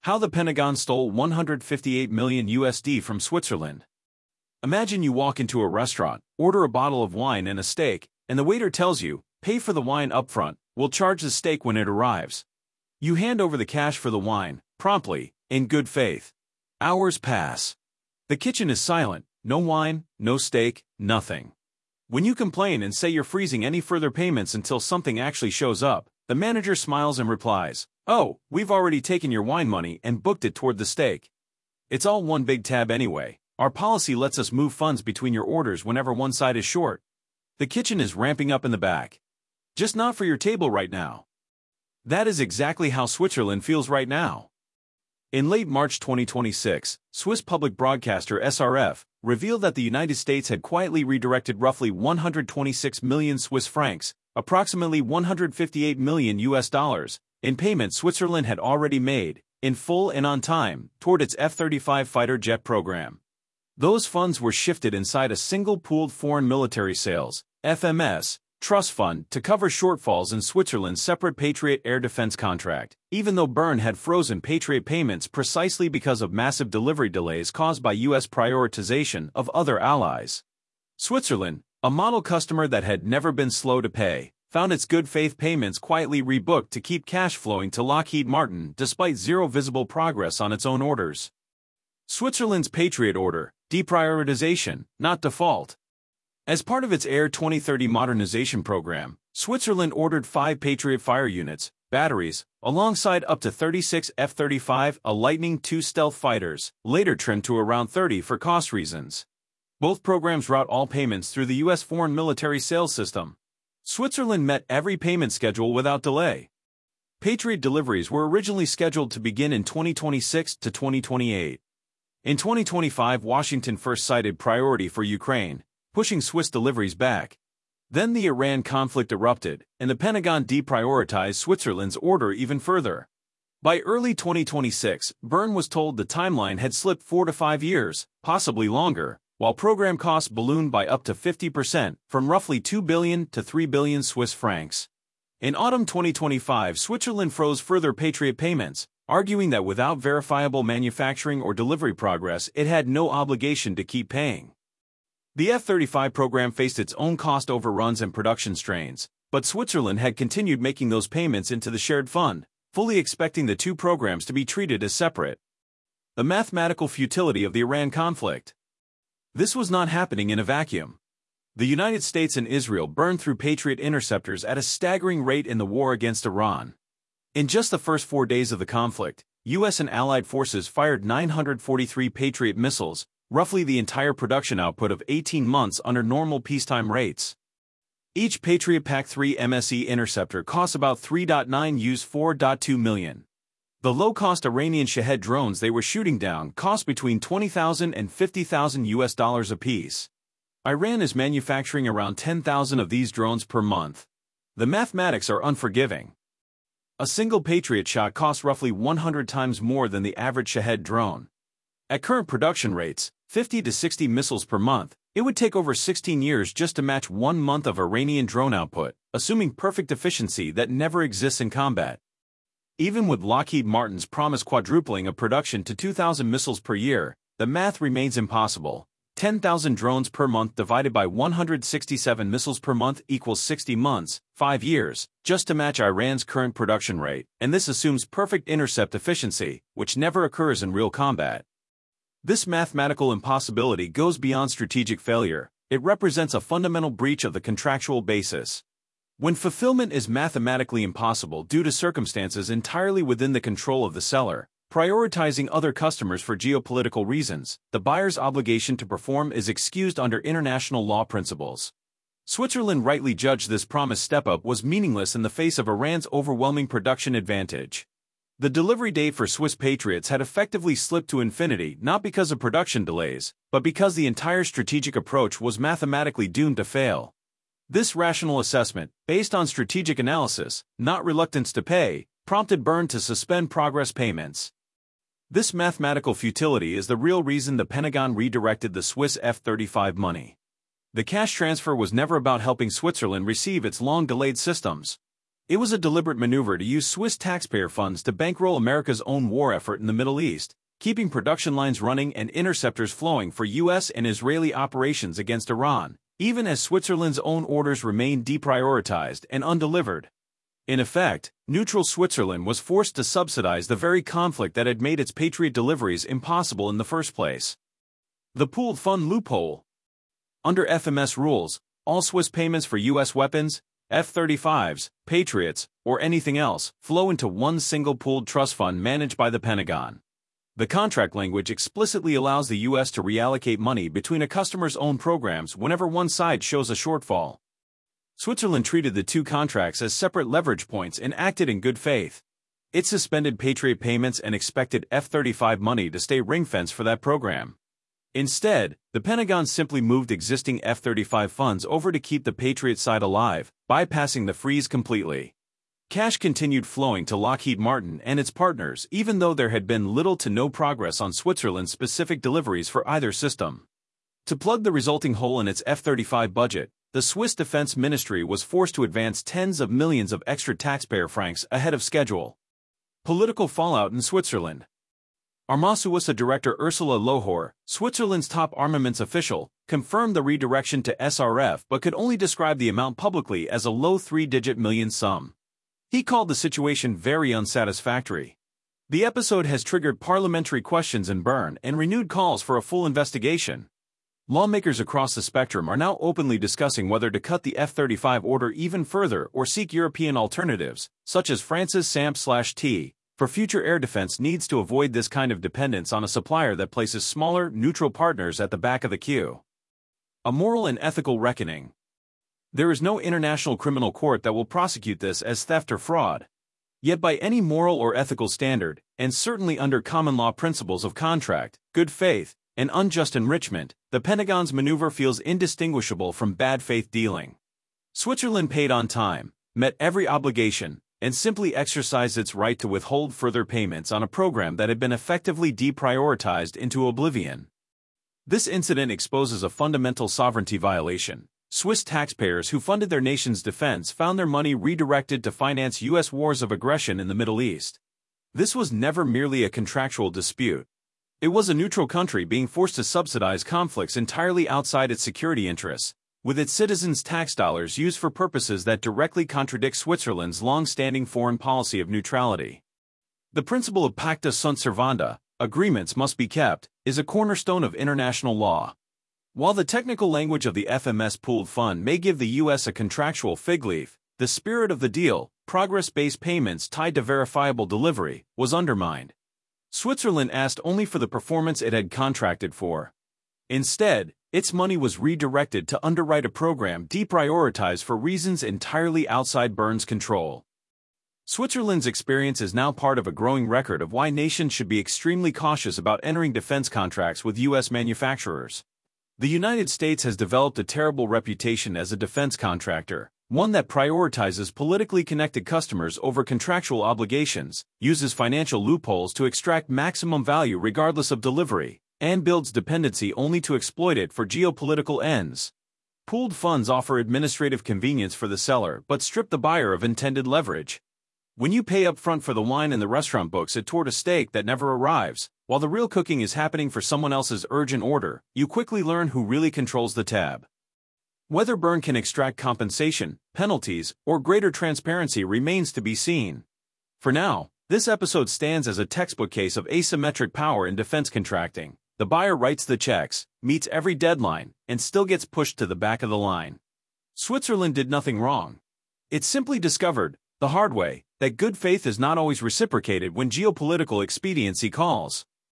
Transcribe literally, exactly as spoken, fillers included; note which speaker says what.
Speaker 1: How the Pentagon stole one hundred fifty-eight million U S D from Switzerland. Imagine you walk into a restaurant, order a bottle of wine and a steak, and the waiter tells you, pay for the wine upfront, we'll charge the steak when it arrives. You hand over the cash for the wine, promptly, in good faith. Hours pass. The kitchen is silent, no wine, no steak, nothing. When you complain and say you're freezing any further payments until something actually shows up, the manager smiles and replies, "Oh, we've already taken your wine money and booked it toward the steak. It's all one big tab anyway. Our policy lets us move funds between your orders whenever one side is short. The kitchen is ramping up in the back. Just not for your table right now." That is exactly how Switzerland feels right now. In late March twenty twenty-six, Swiss public broadcaster S R F revealed that the United States had quietly redirected roughly one hundred twenty-six million Swiss francs, approximately one hundred fifty-eight million U S dollars, in payments Switzerland had already made, in full and on time, toward its F thirty-five fighter jet program. Those funds were shifted inside a single pooled foreign military sales, F M S, trust fund to cover shortfalls in Switzerland's separate Patriot air defense contract, even though Bern had frozen Patriot payments precisely because of massive delivery delays caused by U S prioritization of other allies. Switzerland, a model customer that had never been slow to pay, found its good faith payments quietly rebooked to keep cash flowing to Lockheed Martin despite zero visible progress on its own orders. Switzerland's Patriot order, deprioritization, not default. As part of its Air twenty thirty modernization program, Switzerland ordered five Patriot fire units, batteries, alongside up to thirty-six F thirty-five A Lightning two stealth fighters, later trimmed to around thirty for cost reasons. Both programs route all payments through the U S foreign military sales system. Switzerland met every payment schedule without delay. Patriot deliveries were originally scheduled to begin in twenty twenty-six to twenty twenty-eight. In twenty twenty-five, Washington first cited priority for Ukraine, pushing Swiss deliveries back. Then the Iran conflict erupted, and the Pentagon deprioritized Switzerland's order even further. By early twenty twenty-six, Bern was told the timeline had slipped four to five years, possibly longer, while program costs ballooned by up to fifty percent, from roughly two billion to three billion Swiss francs. In autumn twenty twenty-five, Switzerland froze further Patriot payments, arguing that without verifiable manufacturing or delivery progress, it had no obligation to keep paying. The F thirty-five program faced its own cost overruns and production strains, but Switzerland had continued making those payments into the shared fund, fully expecting the two programs to be treated as separate. The mathematical futility of the Iran conflict. This was not happening in a vacuum. The United States and Israel burned through Patriot interceptors at a staggering rate in the war against Iran. In just the first four days of the conflict, U S and allied forces fired nine hundred forty-three Patriot missiles, roughly the entire production output of eighteen months under normal peacetime rates. Each Patriot P A C three M S E interceptor costs about three point nine U S four point two million. The low-cost Iranian Shahed drones they were shooting down cost between twenty thousand and fifty thousand U S dollars apiece. Iran is manufacturing around ten thousand of these drones per month. The mathematics are unforgiving. A single Patriot shot costs roughly one hundred times more than the average Shahed drone. At current production rates, fifty to sixty missiles per month, it would take over sixteen years just to match one month of Iranian drone output, assuming perfect efficiency that never exists in combat. Even with Lockheed Martin's promised quadrupling of production to two thousand missiles per year, the math remains impossible. ten thousand drones per month divided by one hundred sixty-seven missiles per month equals sixty months, five years, just to match Iran's current production rate, and this assumes perfect intercept efficiency, which never occurs in real combat. This mathematical impossibility goes beyond strategic failure. It represents a fundamental breach of the contractual basis. When fulfillment is mathematically impossible due to circumstances entirely within the control of the seller, prioritizing other customers for geopolitical reasons, the buyer's obligation to perform is excused under international law principles. Switzerland rightly judged this promised step-up was meaningless in the face of Iran's overwhelming production advantage. The delivery date for Swiss Patriots had effectively slipped to infinity not because of production delays, but because the entire strategic approach was mathematically doomed to fail. This rational assessment, based on strategic analysis, not reluctance to pay, prompted Bern to suspend progress payments. This mathematical futility is the real reason the Pentagon redirected the Swiss F thirty-five money. The cash transfer was never about helping Switzerland receive its long-delayed systems. It was a deliberate maneuver to use Swiss taxpayer funds to bankroll America's own war effort in the Middle East, keeping production lines running and interceptors flowing for U S and Israeli operations against Iran, even as Switzerland's own orders remained deprioritized and undelivered. In effect, neutral Switzerland was forced to subsidize the very conflict that had made its Patriot deliveries impossible in the first place. The pooled fund loophole. Under F M S rules, all Swiss payments for U S weapons, F thirty-fives, Patriots, or anything else, flow into one single pooled trust fund managed by the Pentagon. The contract language explicitly allows the U S to reallocate money between a customer's own programs whenever one side shows a shortfall. Switzerland treated the two contracts as separate leverage points and acted in good faith. It suspended Patriot payments and expected F thirty-five money to stay ring-fenced for that program. Instead, the Pentagon simply moved existing F thirty-five funds over to keep the Patriot side alive, bypassing the freeze completely. Cash continued flowing to Lockheed Martin and its partners even though there had been little to no progress on Switzerland's specific deliveries for either system. To plug the resulting hole in its F thirty-five budget, the Swiss Defense Ministry was forced to advance tens of millions of extra taxpayer francs ahead of schedule. Political fallout in Switzerland. Armasusa Director Ursula Lohor, Switzerland's top armaments official, confirmed the redirection to S R F but could only describe the amount publicly as a low three-digit million sum. He called the situation very unsatisfactory. The episode has triggered parliamentary questions in Bern and renewed calls for a full investigation. Lawmakers across the spectrum are now openly discussing whether to cut the F thirty-five order even further or seek European alternatives, such as France's S A M P for future air defense needs to avoid this kind of dependence on a supplier that places smaller, neutral partners at the back of the queue. A moral and ethical reckoning. There is no international criminal court that will prosecute this as theft or fraud. Yet by any moral or ethical standard, and certainly under common law principles of contract, good faith, and unjust enrichment, the Pentagon's maneuver feels indistinguishable from bad faith dealing. Switzerland paid on time, met every obligation, and simply exercised its right to withhold further payments on a program that had been effectively deprioritized into oblivion. This incident exposes a fundamental sovereignty violation. Swiss taxpayers who funded their nation's defense found their money redirected to finance U S wars of aggression in the Middle East. This was never merely a contractual dispute. It was a neutral country being forced to subsidize conflicts entirely outside its security interests, with its citizens' tax dollars used for purposes that directly contradict Switzerland's long-standing foreign policy of neutrality. The principle of pacta sunt servanda, agreements must be kept, is a cornerstone of international law. While the technical language of the F M S pooled fund may give the U S a contractual fig leaf, the spirit of the deal, progress-based payments tied to verifiable delivery, was undermined. Switzerland asked only for the performance it had contracted for. Instead, its money was redirected to underwrite a program deprioritized for reasons entirely outside Bern's control. Switzerland's experience is now part of a growing record of why nations should be extremely cautious about entering defense contracts with U S manufacturers. The United States has developed a terrible reputation as a defense contractor, one that prioritizes politically connected customers over contractual obligations, uses financial loopholes to extract maximum value regardless of delivery, and builds dependency only to exploit it for geopolitical ends. Pooled funds offer administrative convenience for the seller but strip the buyer of intended leverage. When you pay up front for the wine in the restaurant books it toward a steak that never arrives, while the real cooking is happening for someone else's urgent order, you quickly learn who really controls the tab. Whether Bern can extract compensation, penalties, or greater transparency remains to be seen. For now, this episode stands as a textbook case of asymmetric power in defense contracting. The buyer writes the checks, meets every deadline, and still gets pushed to the back of the line. Switzerland did nothing wrong. It simply discovered, the hard way, that good faith is not always reciprocated when geopolitical expediency calls.